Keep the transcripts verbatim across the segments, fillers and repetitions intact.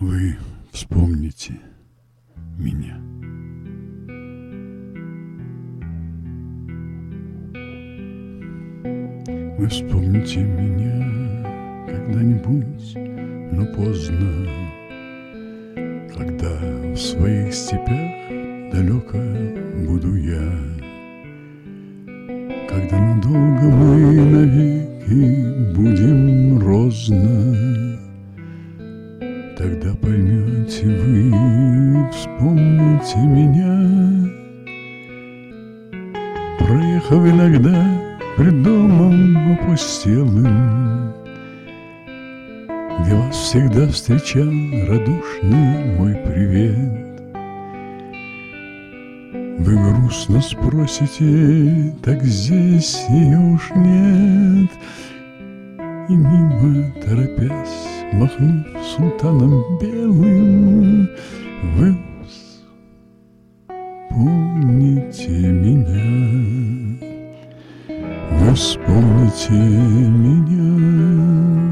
Вы вспомните меня. Вы вспомните меня когда-нибудь, но поздно, когда в своих степях далеко буду я, когда надолго мы навеки будем розно. Тогда поймете вы, вспомните меня. Проехав иногда пред домом опустелым, где вас всегда встречал радушный мой привет, вы грустно спросите: так здесь ее уж нет. И мимо торопясь, махнув султаном белым, вы вспомните меня. Вы вспомните меня.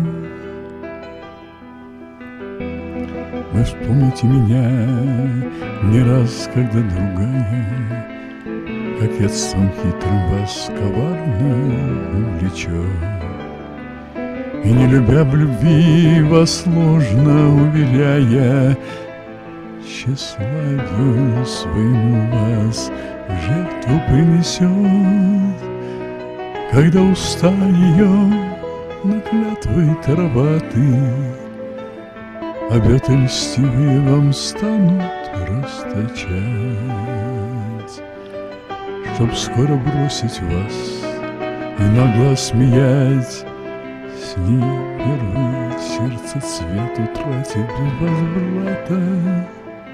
Вы вспомните меня не раз, когда другая кокетством хитрым вас коварно увлечет. И не любя в любви вас ложно уверяя, тщеславию своему вас в жертву принесет. Когда уста ее на клятвы тароваты, обеты льстивые вам станут расточать, чтоб скоро бросить вас и нагло смеять. С ней первый сердце цвет утратит без возврата.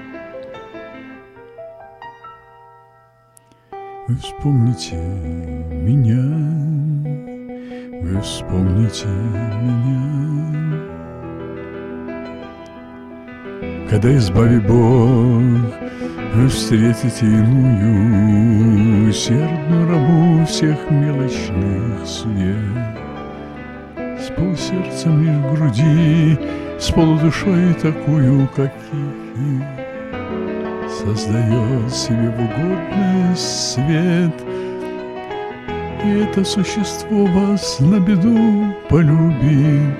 Вы вспомните меня, вы вспомните меня. Когда, избави Бог, вы встретите иную, усердную рабу всех мелочных сует, с полусердцем лишь в груди, с полудушой такую, каких создает себе в угодность свет. И это существо вас на беду полюбит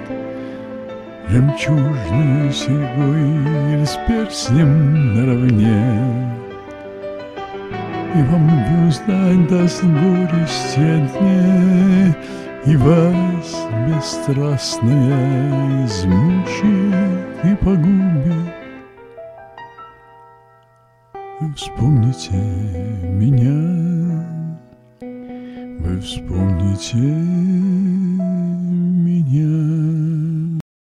жемчужную серьгой или с перстнем наравне, и вам любви узнать даст горести о дне, и вас бесстрастная измучит и погубит. Вы вспомните меня, вы вспомните